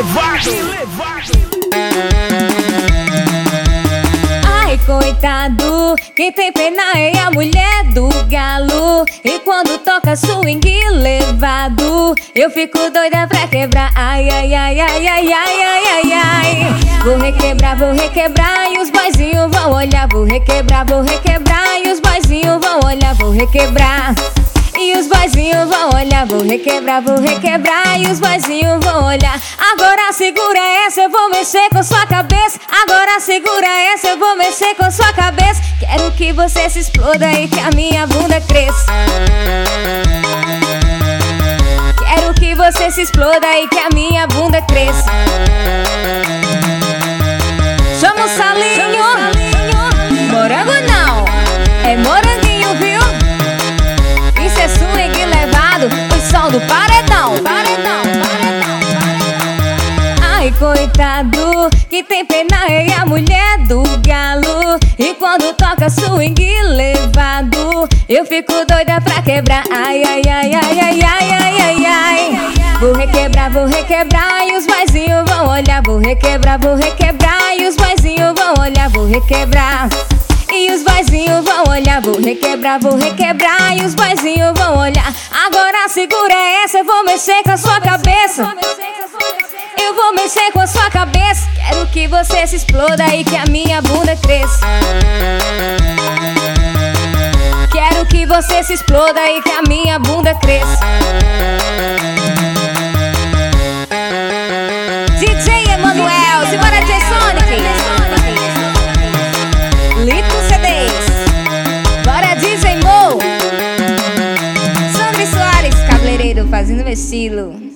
Ai, coitado, quem tem pena é a mulher do galo. E quando toca swing levado, eu fico doida pra quebrar. Ai, ai, ai, ai, ai, ai, ai, ai, ai. Vou requebrar e os boizinhos vão olhar. Vou requebrar e os boizinhos vão olhar. Vou requebrar e os boizinhos vão olhar. Vou requebrar e os boizinhos vão olhar. Agora segura essa, eu vou mexer com sua cabeça. Agora segura essa, eu vou mexer com sua cabeça. Quero que você se exploda e que a minha bunda cresça. Quero que você se exploda e que a minha bunda cresça. Chama o salinho. Morango não, é moranguinho, viu? Isso é swing levado, o som do paredão. Ai, coitado, quem tem pena é a mulher do galo. E quando toca swing levado, eu fico doida pra quebrar. Ai, ai, ai, ai, ai, ai, ai, ai, ai. Vou requebrar e os boizinhos vão olhar. Vou requebrar e os boizinhos vão olhar. Vou requebrar e os boizinhos vão olhar. Vou requebrar e os boizinhos vão olhar. Agora segura essa, eu vou mexer com a sua cabeça. Eu vou mexer com a sua cabeça. Quero que você se exploda e que a minha bunda cresça. Quero que você se exploda e que a minha bunda cresça. DJ Emanuel, simbora DJ Sonic. Lito CDs. Bora DJ Mo. Sandri Soares, cabeleireiro fazendo meu estilo.